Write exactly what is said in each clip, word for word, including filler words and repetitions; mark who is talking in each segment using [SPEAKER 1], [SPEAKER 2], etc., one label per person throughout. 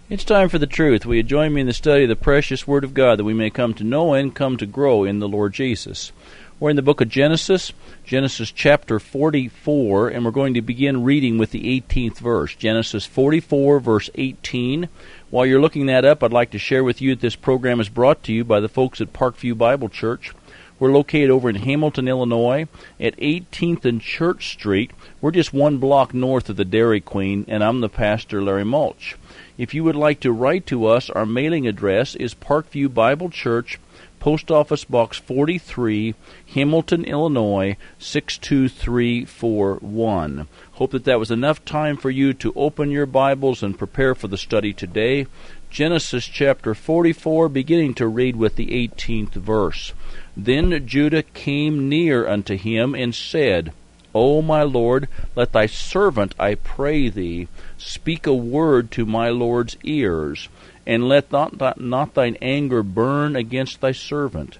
[SPEAKER 1] It's time for the truth. Will you join me in the study of the precious Word of God that we may come to know and come to grow in the Lord Jesus? We're in the book of Genesis, Genesis chapter forty-four, and we're going to begin reading with the eighteenth verse. Genesis forty-four, verse eighteen. While you're looking that up, I'd like to share with you that this program is brought to you by the folks at Parkview Bible Church. We're located over in Hamilton, Illinois, at eighteenth and Church Street. We're just one block north of the Dairy Queen, and I'm the pastor, Larry Mulch. If you would like to write to us, our mailing address is Parkview Bible Church, Post Office Box forty-three, Hamilton, Illinois, six two three four one. Hope that that was enough time for you to open your Bibles and prepare for the study today. Genesis chapter forty-four, beginning to read with the eighteenth verse. Then Judah came near unto him and said, O my Lord, let thy servant, I pray thee, speak a word to my Lord's ears, and let not, not thine anger burn against thy servant.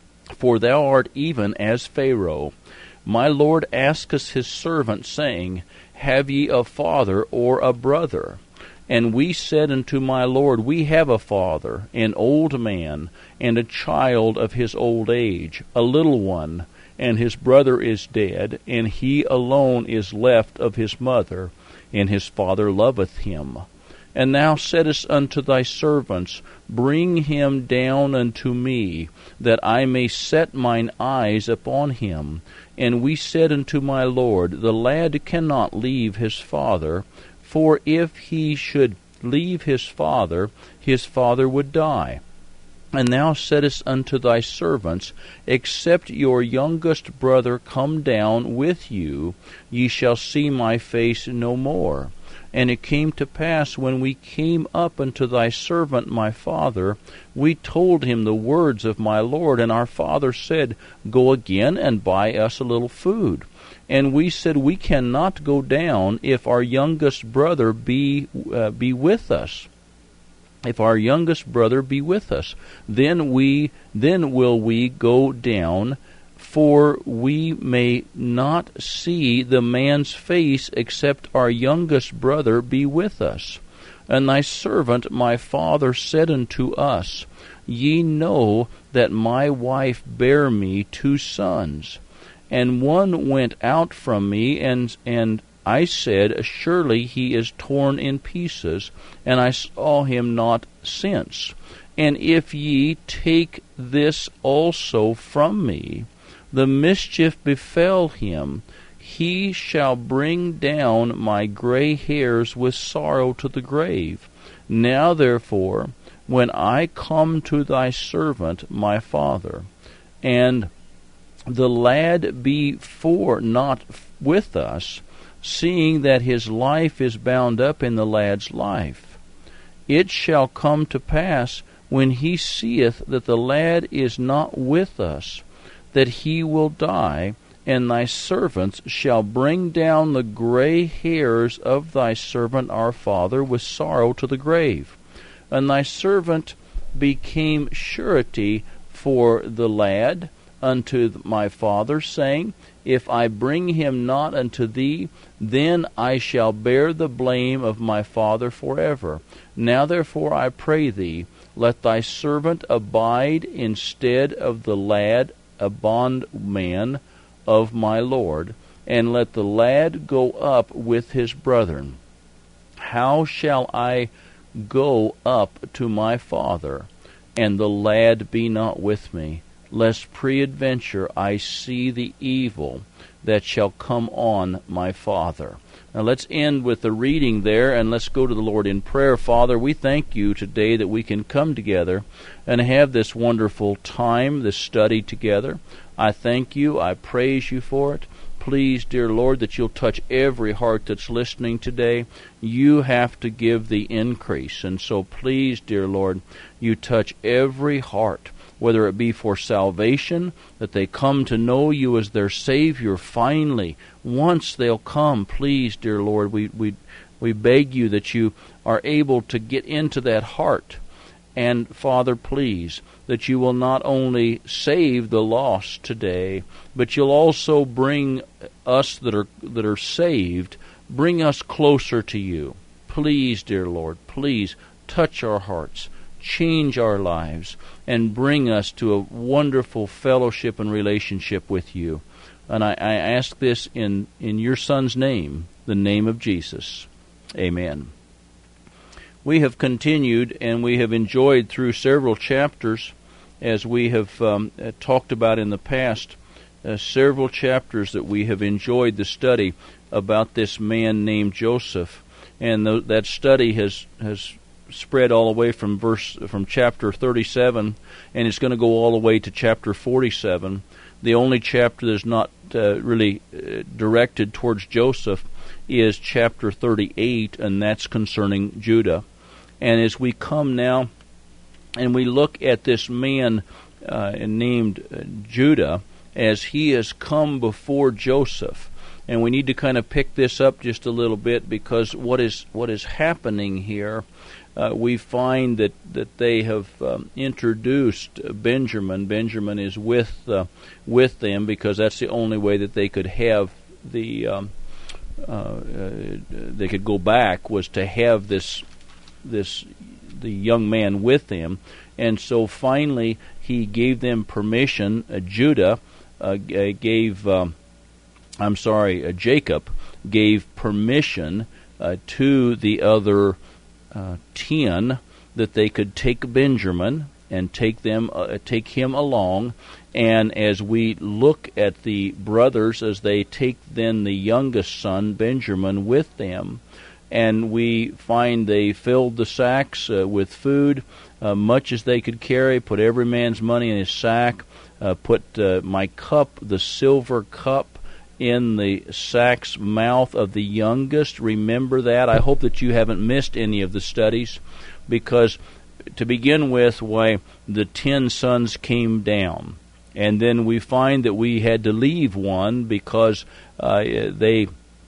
[SPEAKER 1] For thou art even as Pharaoh. My Lord asketh his servant, saying, Have ye a father or a brother? And we said unto my Lord, We have a father, an old man, and a child of his old age, a little one, and his brother is dead, and he alone is left of his mother, and his father loveth him. And thou saidst unto thy servants, Bring him down unto me, that I may set mine eyes upon him. And we said unto my Lord, The lad cannot leave his father, for if he should leave his father, his father would die. And thou saidst unto thy servants, Except your youngest brother come down with you, ye shall see my face no more. And it came to pass, when we came up unto thy servant my father, we told him the words of my Lord, and our father said, Go again and buy us a little food. And we said, We cannot go down, if our youngest brother be uh, be with us. If our youngest brother be with us, then we then will we go down, for we may not see the man's face, except our youngest brother be with us. And thy servant my father said unto us, Ye know that my wife bare me two sons, and one went out from me, and and I said, Surely he is torn in pieces, and I saw him not since. And if ye take this also from me, the mischief befell him. He shall bring down my gray hairs with sorrow to the grave. Now therefore, when I come to thy servant my father, and the lad be for not with us, seeing that his life is bound up in the lad's life, it shall come to pass, when he seeth that the lad is not with us, that he will die, and thy servants shall bring down the gray hairs of thy servant our father with sorrow to the grave. And thy servant became surety for the lad unto my father, saying, If I bring him not unto thee, then I shall bear the blame of my father forever. Now therefore I pray thee, let thy servant abide instead of the lad, a bondman of my Lord, and let the lad go up with his brethren. How shall I go up to my father, and the lad be not with me, lest peradventure I see the evil that shall come on my father? Now let's end with the reading there, and let's go to the Lord in prayer. Father, we thank you today that we can come together and have this wonderful time, this study together. I thank you. I praise you for it. Please, dear Lord, that you'll touch every heart that's listening today. You have to give the increase. And so please, dear Lord, you touch every heart, whether it be for salvation, that they come to know you as their Savior finally. Once they'll come, please, dear Lord, we, we, we beg you that you are able to get into that heart. And, Father, please, that you will not only save the lost today, but you'll also bring us that are that are saved, bring us closer to you. Please, dear Lord, please touch our hearts, change our lives, and bring us to a wonderful fellowship and relationship with you. And I, I ask this in, in your Son's name, the name of Jesus. Amen. We have continued and we have enjoyed through several chapters, as we have um, talked about in the past, uh, several chapters that we have enjoyed the study about this man named Joseph. And th- that study has has spread all the way from verse from chapter thirty-seven, and it's going to go all the way to chapter forty-seven. The only chapter that's not uh, really uh, directed towards Joseph is chapter thirty-eight, and that's concerning Judah. And as we come now and we look at this man uh, named uh, Judah, as he has come before Joseph, and we need to kind of pick this up just a little bit, because what is what is happening here, uh, we find that, that they have um, introduced Benjamin. Benjamin is with uh, with them, because that's the only way that they could have the um, uh, uh, they could go back, was to have this this the young man with them. And so finally he gave them permission. Uh, Judah uh, gave. Um, I'm sorry, uh, Jacob gave permission uh, to the other uh, ten that they could take Benjamin and take them, uh, take him along. And as we look at the brothers, as they take then the youngest son, Benjamin, with them, and we find they filled the sacks uh, with food, uh, much as they could carry, put every man's money in his sack, uh, put uh, my cup, the silver cup, in the sack's mouth of the youngest. Remember that. I hope that you haven't missed any of the studies, because to begin with, why the ten sons came down, and then we find that we had to leave one because uh, they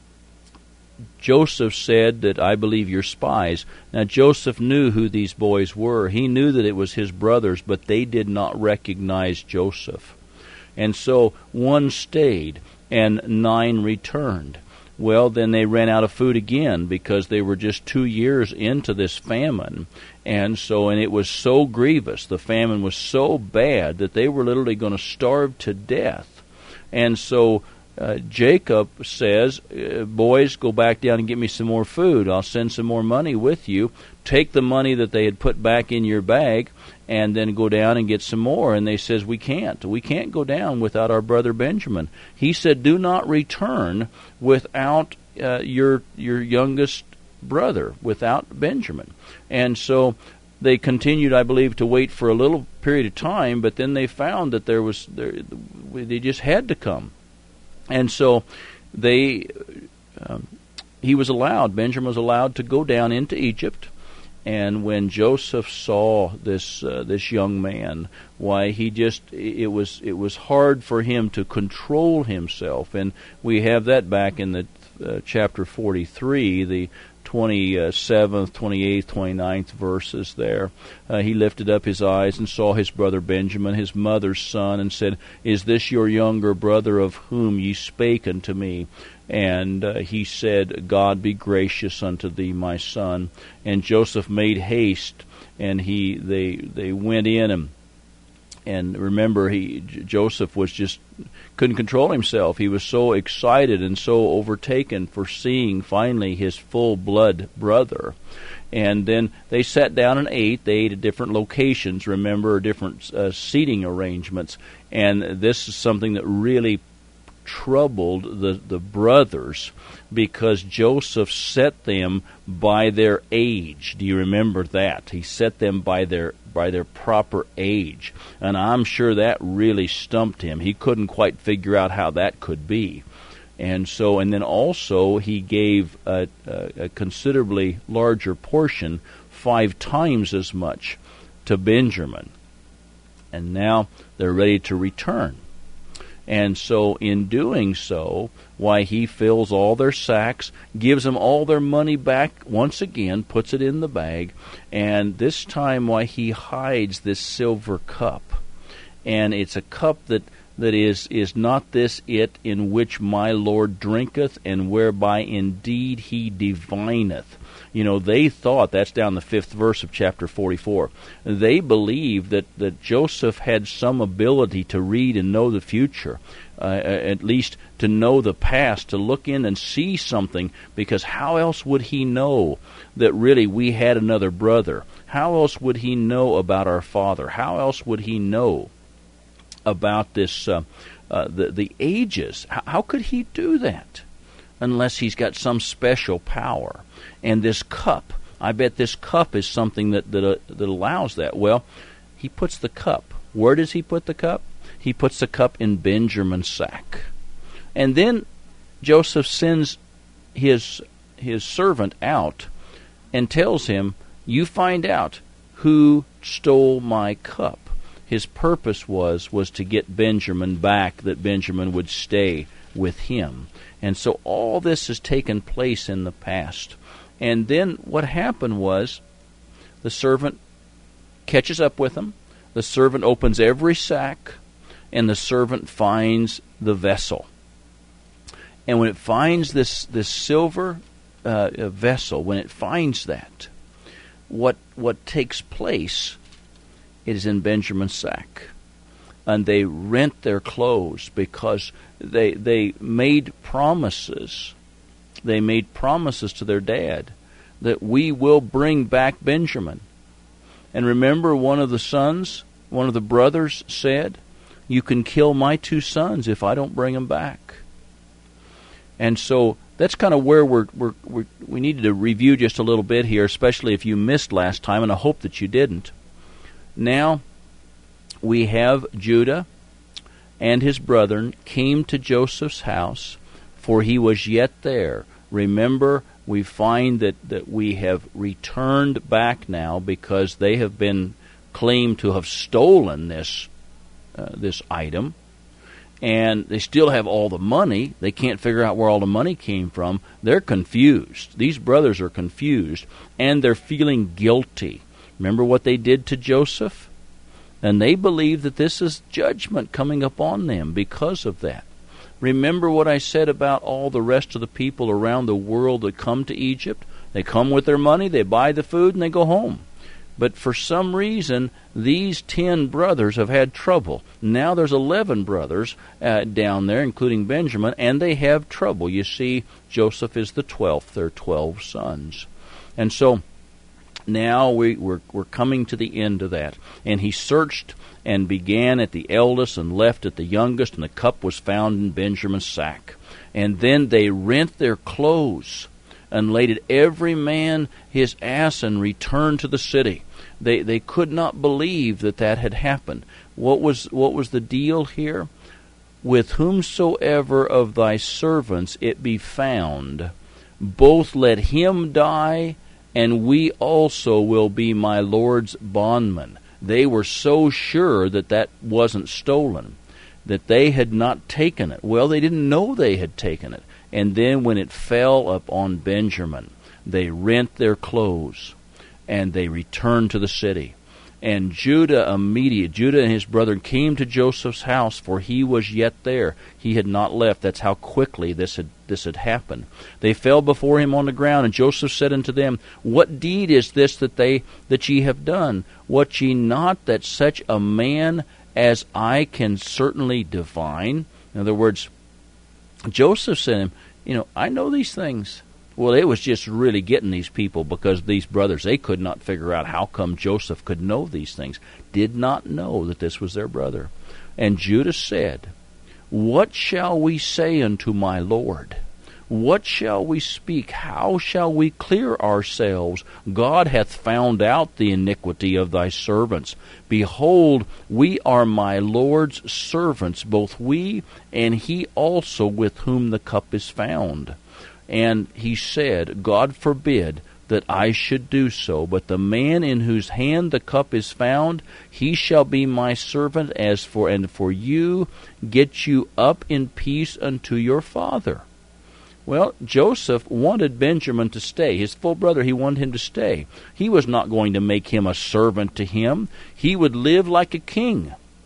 [SPEAKER 1] Joseph said that, I believe you're spies. Now Joseph knew who these boys were. He knew that it was his brothers, but they did not recognize Joseph. And so one stayed, and nine returned. Well, then they ran out of food again, because they were just two years into this famine. And so, and it was so grievous, the famine was so bad, that they were literally going to starve to death. And so uh, Jacob says, boys, go back down and get me some more food. I'll send some more money with you. Take the money that they had put back in your bag, and then go down and get some more. And they says, we can't. We can't go down without our brother Benjamin. He said, do not return without uh, your your youngest brother, without Benjamin. And so they continued, I believe, to wait for a little period of time, but then they found that there was there, they just had to come. And so they um, he was allowed, Benjamin was allowed to go down into Egypt. And when Joseph saw this uh, this young man, why he just it was it was hard for him to control himself, and we have that back in the uh, chapter forty-three, the twenty-seventh, twenty-eighth, twenty-ninth verses there. Uh, he lifted up his eyes and saw his brother Benjamin, his mother's son, and said, "Is this your younger brother, of whom ye spake unto me?" And uh, he said, "God be gracious unto thee, my son." And Joseph made haste, and he they they went in, and and remember, he Joseph was just couldn't control himself. He was so excited and so overtaken for seeing finally his full blood brother. And then they sat down and ate. They ate at different locations, remember, different uh, seating arrangements. And this is something that really troubled the, the brothers, because Joseph set them by their age. Do you remember that? He set them by their by their proper age. And I'm sure that really stumped him. He couldn't quite figure out how that could be. And so, and then also he gave a, a, a considerably larger portion, five times as much, to Benjamin. And now they're ready to return. And so in doing so, why he fills all their sacks, gives them all their money back once again, puts it in the bag, and this time why he hides this silver cup. And it's a cup that, that is, is not this it in which my Lord drinketh, and whereby indeed he divineth. You know, they thought, that's down the fifth verse of chapter forty-four, they believed that, that Joseph had some ability to read and know the future, uh, at least to know the past, to look in and see something, because how else would he know that really we had another brother? How else would he know about our father? How else would he know about this, uh, uh, the, the ages? How, how could he do that unless he's got some special power? And this cup, I bet this cup is something that, that, uh, that allows that. Well, he puts the cup. Where does he put the cup? He puts the cup in Benjamin's sack. And then Joseph sends his his servant out and tells him, you find out who stole my cup. His purpose was, was to get Benjamin back, that Benjamin would stay with him. And so all this has taken place in the past. And then what happened was, the servant catches up with him, the servant opens every sack, and the servant finds the vessel. And when it finds this, this silver uh, vessel, when it finds that, what what takes place is in Benjamin's sack. And they rent their clothes because they they made promises. They made promises to their dad that we will bring back Benjamin. And remember, one of the sons, one of the brothers said, you can kill my two sons if I don't bring them back. And so that's kind of where we're, we're, we're, we needed to review just a little bit here, especially if you missed last time, and I hope that you didn't. Now, we have Judah and his brethren came to Joseph's house, for he was yet there. Remember, we find that, that we have returned back now because they have been claimed to have stolen this uh, this item. And they still have all the money. They can't figure out where all the money came from. They're confused. These brothers are confused, and they're feeling guilty. Remember what they did to Joseph? And they believe that this is judgment coming upon them because of that. Remember what I said about all the rest of the people around the world that come to Egypt? They come with their money, they buy the food, and they go home. But for some reason, these ten brothers have had trouble. Now there's eleven brothers uh, down there, including Benjamin, and they have trouble. You see, Joseph is the twelfth. There are twelve sons. And so now we, we're, we're coming to the end of that. And he searched and began at the eldest and left at the youngest, and the cup was found in Benjamin's sack. And then they rent their clothes and laded every man his ass and returned to the city. They they could not believe that that had happened. What was what was the deal here? With whomsoever of thy servants it be found, both let him die, and we also will be my Lord's bondmen. They were so sure that that wasn't stolen, that they had not taken it. Well, they didn't know they had taken it. And then when it fell upon Benjamin, they rent their clothes, and they returned to the city. And Judah immediately, Judah and his brethren came to Joseph's house, for he was yet there. He had not left. That's how quickly this had this had happened. They fell before him on the ground, and Joseph said unto them, what deed is this that they that ye have done? Wot ye not that such a man as I can certainly divine? In other words, Joseph said to him, you know, I know these things. Well, it was just really getting these people because these brothers, they could not figure out how come Joseph could know these things. Did not know that this was their brother. And Judah said, what shall we say unto my Lord? What shall we speak? How shall we clear ourselves? God hath found out the iniquity of thy servants. Behold, we are my Lord's servants, both we and he also with whom the cup is found. And he said, God forbid that I should do so, but the man in whose hand the cup is found, he shall be my servant. As for and for you, get you up in peace unto your father. Well, Joseph wanted Benjamin to stay. His full brother, he wanted him to stay. He was not going to make him a servant to him. He would live like a king.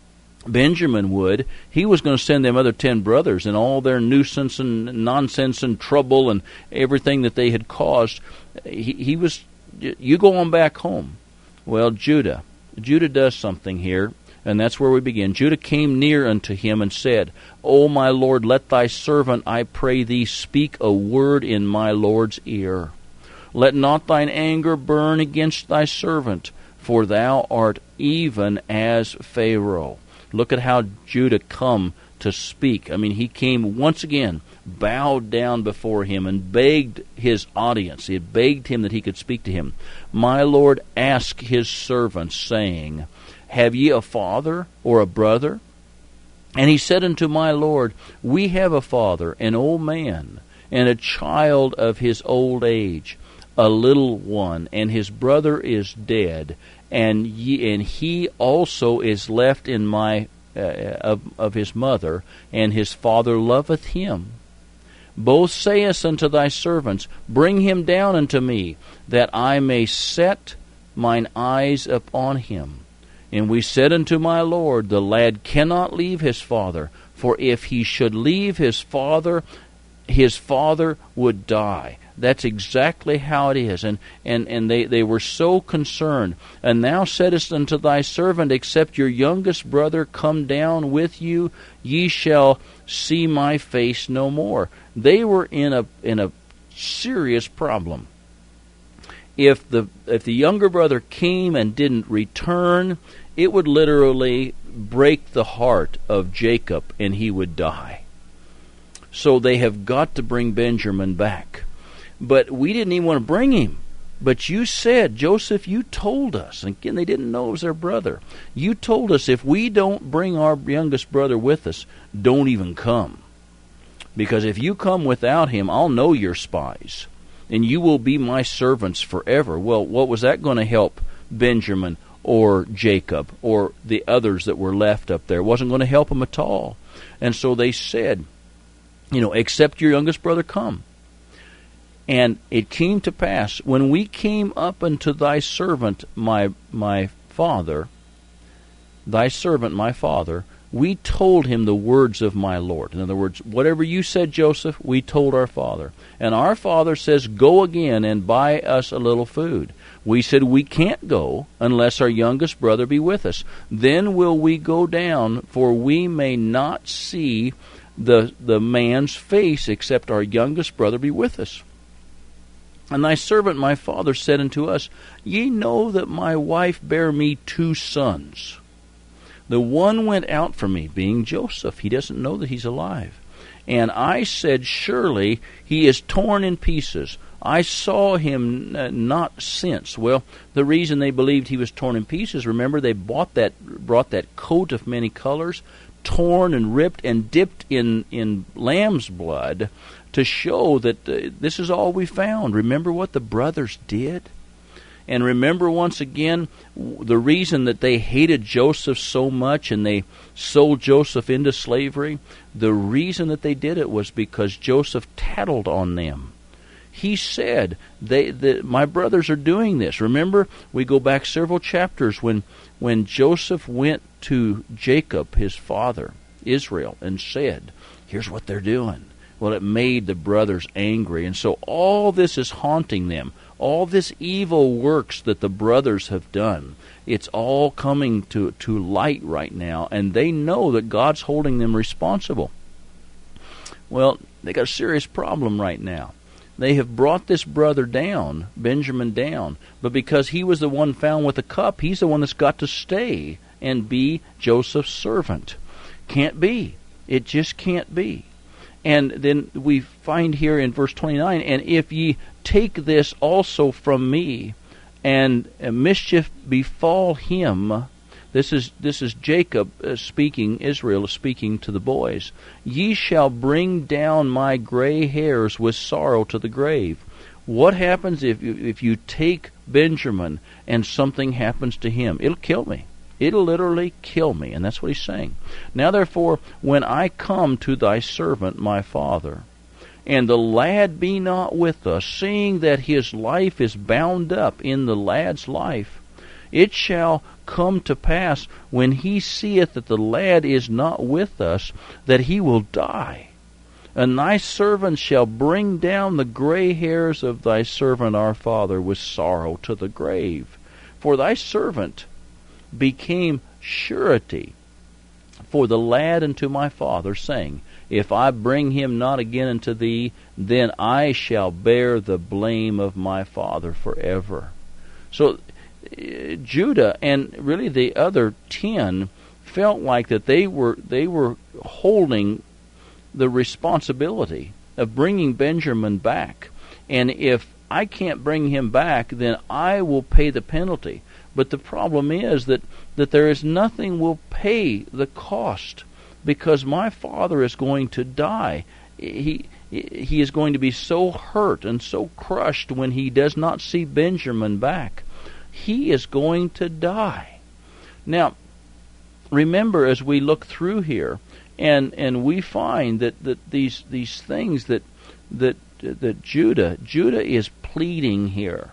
[SPEAKER 1] Benjamin would, he was going to send them other ten brothers and all their nuisance and nonsense and trouble and everything that they had caused. He, he was, you go on back home. Well, Judah, Judah does something here, and that's where we begin. Judah came near unto him and said, O my Lord, let thy servant, I pray thee, speak a word in my Lord's ear. Let not thine anger burn against thy servant, for thou art even as Pharaoh. Look at how Judah come to speak. I mean, he came once again, bowed down before him, and begged his audience. He had begged him that he could speak to him. My Lord, ask his servants, saying, Have ye a father or a brother? And he said unto my Lord, We have a father, an old man, and a child of his old age, a little one, and his brother is dead, and ye, and he also is left in my uh, of, of his mother, and his father loveth him. Both sayest unto thy servants, Bring him down unto me, that I may set mine eyes upon him. And we said unto my Lord, The lad cannot leave his father, for if he should leave his father, his father would die. That's exactly how it is. And, and, and they, they were so concerned. And thou saidest unto thy servant, Except your youngest brother come down with you, ye shall see my face no more. They were in a in a serious problem. If the if the younger brother came and didn't return, it would literally break the heart of Jacob, and he would die. So they have got to bring Benjamin back. But we didn't even want to bring him. But you said, Joseph, you told us, and again, they didn't know it was their brother. You told us if we don't bring our youngest brother with us, don't even come. Because if you come without him, I'll know you're spies, and you will be my servants forever. Well, what was that going to help Benjamin or Jacob or the others that were left up there? It wasn't going to help them at all. And so they said, you know, except your youngest brother come. And it came to pass, when we came up unto thy servant, my my father, thy servant, my father, we told him the words of my Lord. In other words, whatever you said, Joseph, we told our father. And our father says, Go again and buy us a little food. We said, We can't go unless our youngest brother be with us. Then will we go down, for we may not see the the man's face, except our youngest brother be with us. And thy servant my father said unto us, Ye know that my wife bare me two sons. The one went out from me, being Joseph. He doesn't know that he's alive. And I said, Surely he is torn in pieces. I saw him not since. Well, the reason they believed he was torn in pieces, remember, they bought that, brought that coat of many colors, torn and ripped and dipped in, in lamb's blood, to show that uh, this is all we found. Remember what the brothers did? And remember once again the reason that they hated Joseph so much and they sold Joseph into slavery? The reason that they did it was because Joseph tattled on them. He said, they, the, my brothers are doing this. Remember, we go back several chapters when, when Joseph went to Jacob, his father, Israel, and said, Here's what they're doing. Well, it made the brothers angry. And so all this is haunting them. All this evil works that the brothers have done, it's all coming to, to light right now. And they know that God's holding them responsible. Well, they got a serious problem right now. They have brought this brother down, Benjamin down. But because he was the one found with the cup, he's the one that's got to stay and be Joseph's servant. Can't be. It just can't be. And then we find here in verse twenty-nine, And if ye take this also from me, and mischief befall him, this is this is Jacob uh, speaking, Israel is speaking to the boys, ye shall bring down my gray hairs with sorrow to the grave. What happens if you, if you take Benjamin and something happens to him? It'll kill me. It'll literally kill me. And that's what he's saying. Now therefore, when I come to thy servant my father, and the lad be not with us, seeing that his life is bound up in the lad's life, It shall come to pass, when he seeth that the lad is not with us, that he will die. And thy servant shall bring down the gray hairs of thy servant our father with sorrow to the grave. For thy servant became surety for the lad unto my father, saying, If I bring him not again unto thee, then I shall bear the blame of my father forever. So uh, Judah and really the other ten felt like that they were they were holding the responsibility of bringing Benjamin back. And if I can't bring him back, then I will pay the penalty. But the problem is that, that there is nothing will pay the cost, because my father is going to die. He he is going to be so hurt and so crushed when he does not see Benjamin back. He is going to die. Now, remember, as we look through here, and and we find that, that these these things that that that Judah Judah is pleading here.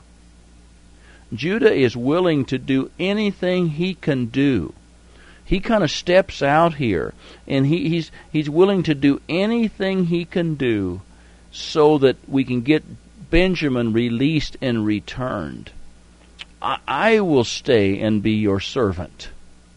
[SPEAKER 1] Judah is willing to do anything he can do. He kind of steps out here, and he, he's he's willing to do anything he can do so that we can get Benjamin released and returned. I, I will stay and be your servant.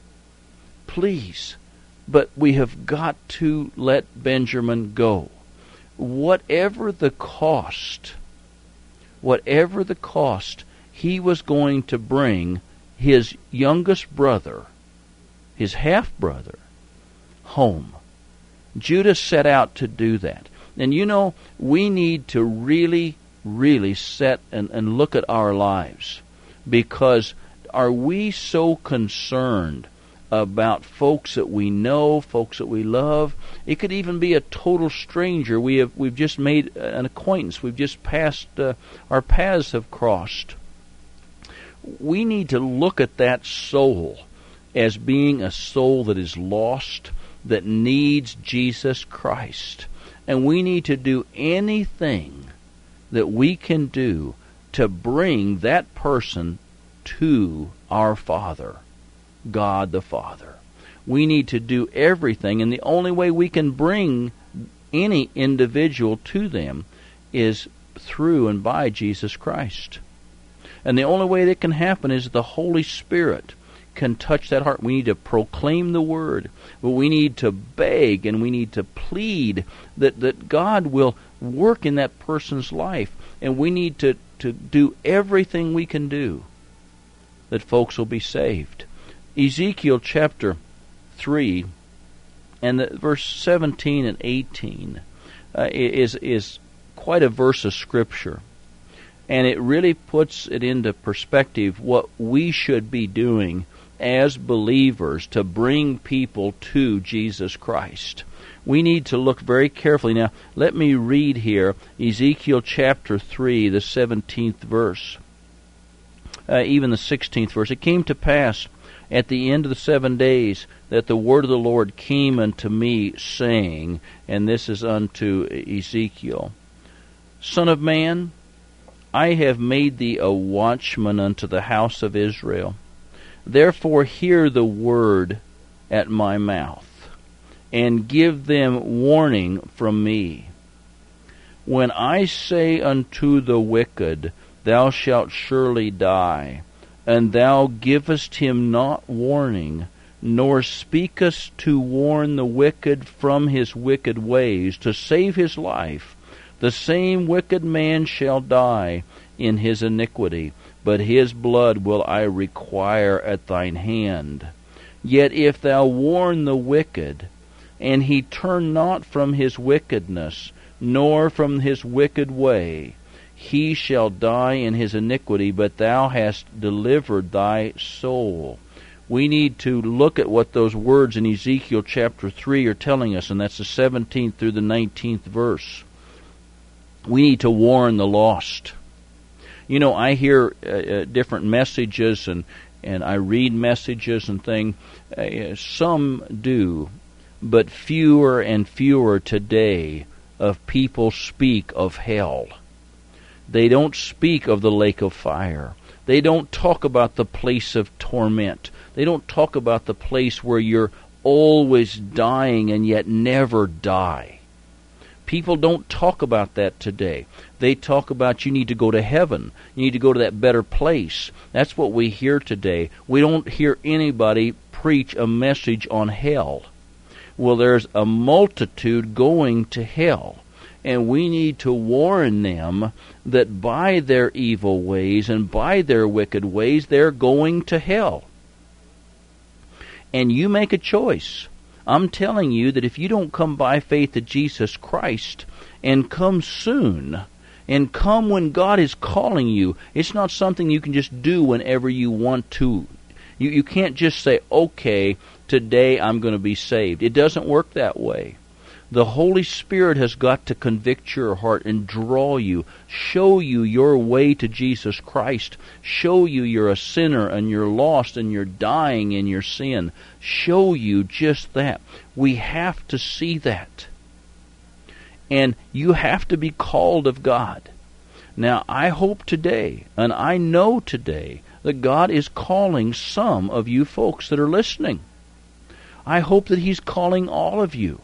[SPEAKER 1] Please. But we have got to let Benjamin go. Whatever the cost, whatever the cost, he was going to bring his youngest brother, his half-brother, home. Judah set out to do that. And you know, we need to really, really set and, and look at our lives. Because are we so concerned about folks that we know, folks that we love? It could even be a total stranger. We have we've just made an acquaintance. We've just passed, uh, our paths have crossed. We need to look at that soul as being a soul that is lost, that needs Jesus Christ. And we need to do anything that we can do to bring that person to our Father, God the Father. We need to do everything, and the only way we can bring any individual to them is through and by Jesus Christ. And the only way that can happen is the Holy Spirit can touch that heart. We need to proclaim the Word, but we need to beg and we need to plead that, that God will work in that person's life, and we need to, to do everything we can do that folks will be saved. Ezekiel chapter three and the verse seventeen and eighteen uh, is is quite a verse of Scripture, and it really puts it into perspective what we should be doing as believers to bring people to Jesus Christ. We need to look very carefully. Now, let me read here Ezekiel chapter three, the seventeenth verse, uh, even the sixteenth verse. It came to pass at the end of the seven days that the word of the Lord came unto me, saying, and this is unto Ezekiel, Son of man, I have made thee a watchman unto the house of Israel. Therefore hear the word at my mouth, and give them warning from me. When I say unto the wicked, Thou shalt surely die, and thou givest him not warning, nor speakest to warn the wicked from his wicked ways, to save his life, the same wicked man shall die in his iniquity, but his blood will I require at thine hand. Yet if thou warn the wicked, and he turn not from his wickedness, nor from his wicked way, he shall die in his iniquity, but thou hast delivered thy soul. We need to look at what those words in Ezekiel chapter three are telling us, and that's the seventeenth through the nineteenth verse. We need to warn the lost. You know, I hear uh, uh, different messages, and, and I read messages and things. Uh, some do, but fewer and fewer today of people speak of hell. They don't speak of the lake of fire. They don't talk about the place of torment. They don't talk about the place where you're always dying and yet never die. People don't talk about that today. They talk about you need to go to heaven. You need to go to that better place. That's what we hear today. We don't hear anybody preach a message on hell. Well, there's a multitude going to hell. And we need to warn them that by their evil ways and by their wicked ways, they're going to hell. And you make a choice. I'm telling you that if you don't come by faith to Jesus Christ and come soon and come when God is calling you, it's not something you can just do whenever you want to. You, you can't just say, okay, today I'm going to be saved. It doesn't work that way. The Holy Spirit has got to convict your heart and draw you, show you your way to Jesus Christ, show you you're a sinner and you're lost and you're dying in your sin, show you just that. We have to see that. And you have to be called of God. Now, I hope today, and I know today, that God is calling some of you folks that are listening. I hope that He's calling all of you.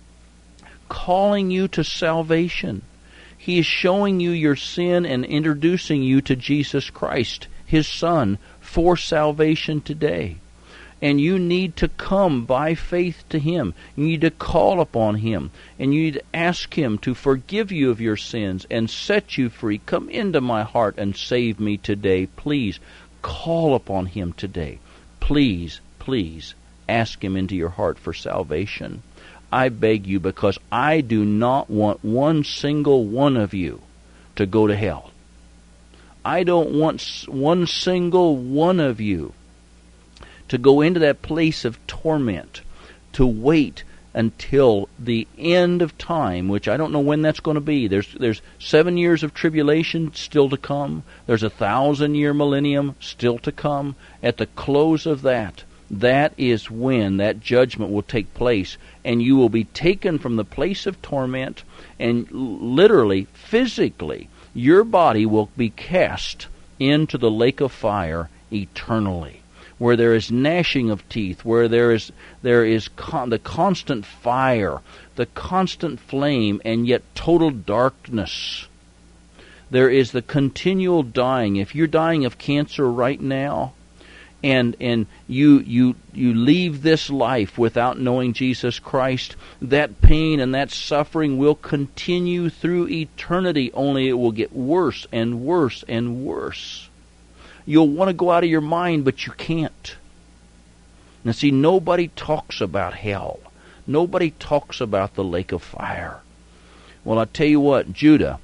[SPEAKER 1] Calling you to salvation. He is showing you your sin and introducing you to Jesus Christ, His Son, for salvation today. And you need to come by faith to Him. You need to call upon Him. And you need to ask Him to forgive you of your sins and set you free. Come into my heart and save me today. Please call upon Him today. Please, please ask Him into your heart for salvation. I beg you, because I do not want one single one of you to go to hell. I don't want one single one of you to go into that place of torment, to wait until the end of time, which I don't know when that's going to be. There's there's seven years of tribulation still to come. There's a thousand-year millennium still to come. At the close of that, that is when that judgment will take place, and you will be taken from the place of torment, and literally, physically, your body will be cast into the lake of fire eternally, where there is gnashing of teeth, where there is there is con- the constant fire, the constant flame, and yet total darkness. There is the continual dying. If you're dying of cancer right now, and and you you you leave this life without knowing Jesus Christ, that pain and that suffering will continue through eternity, only it will get worse and worse and worse. You'll want to go out of your mind, but you can't. Now see, nobody talks about hell. Nobody talks about the lake of fire. Well, I tell you what, Judah,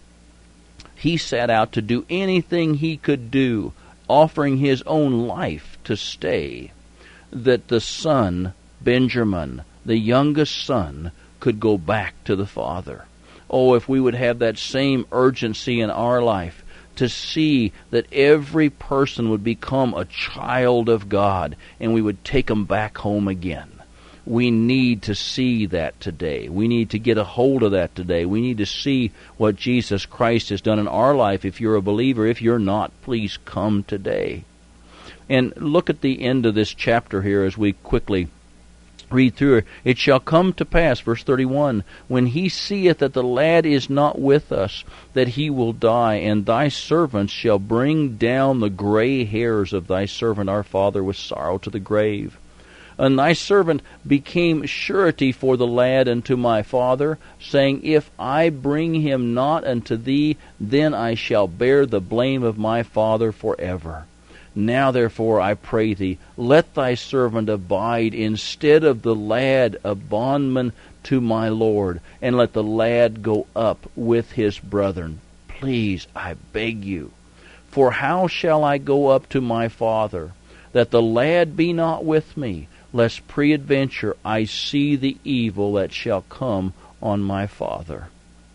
[SPEAKER 1] he set out to do anything he could do, offering his own life to stay, that the son, Benjamin, the youngest son, could go back to the father. Oh, if we would have that same urgency in our life, to see that every person would become a child of God, and we would take them back home again. We need to see that today. We need to get a hold of that today. We need to see what Jesus Christ has done in our life. If you're a believer, if you're not, please come today. And look at the end of this chapter here as we quickly read through it. It shall come to pass, verse thirty-one, when he seeth that the lad is not with us, that he will die, and thy servants shall bring down the gray hairs of thy servant our father with sorrow to the grave. And thy servant became surety for the lad unto my father, saying, If I bring him not unto thee, then I shall bear the blame of my father forever. Now therefore I pray thee, let thy servant abide instead of the lad, a bondman to my Lord, and let the lad go up with his brethren. Please, I beg you. For how shall I go up to my father, that the lad be not with me, lest peradventure I see the evil that shall come on my father?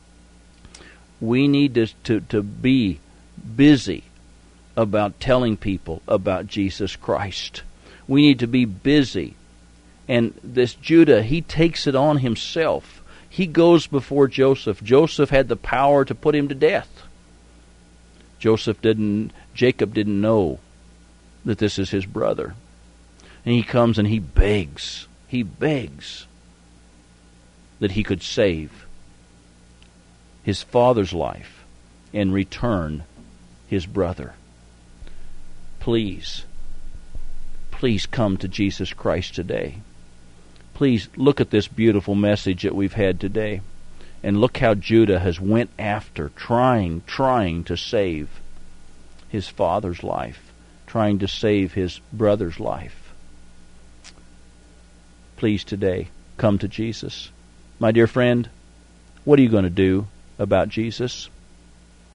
[SPEAKER 1] We need to, to, to be busy about telling people about Jesus Christ. We need to be busy. And this Judah, he takes it on himself. He goes before Joseph. Joseph had the power to put him to death. Joseph didn't, Jacob didn't know that this is his brother. And he comes and he begs, he begs that he could save his father's life and return his brother. Please, please come to Jesus Christ today. Please look at this beautiful message that we've had today. And look how Judah has went after, trying, trying to save his father's life, trying to save his brother's life. Please today, come to Jesus. My dear friend, what are you going to do about Jesus?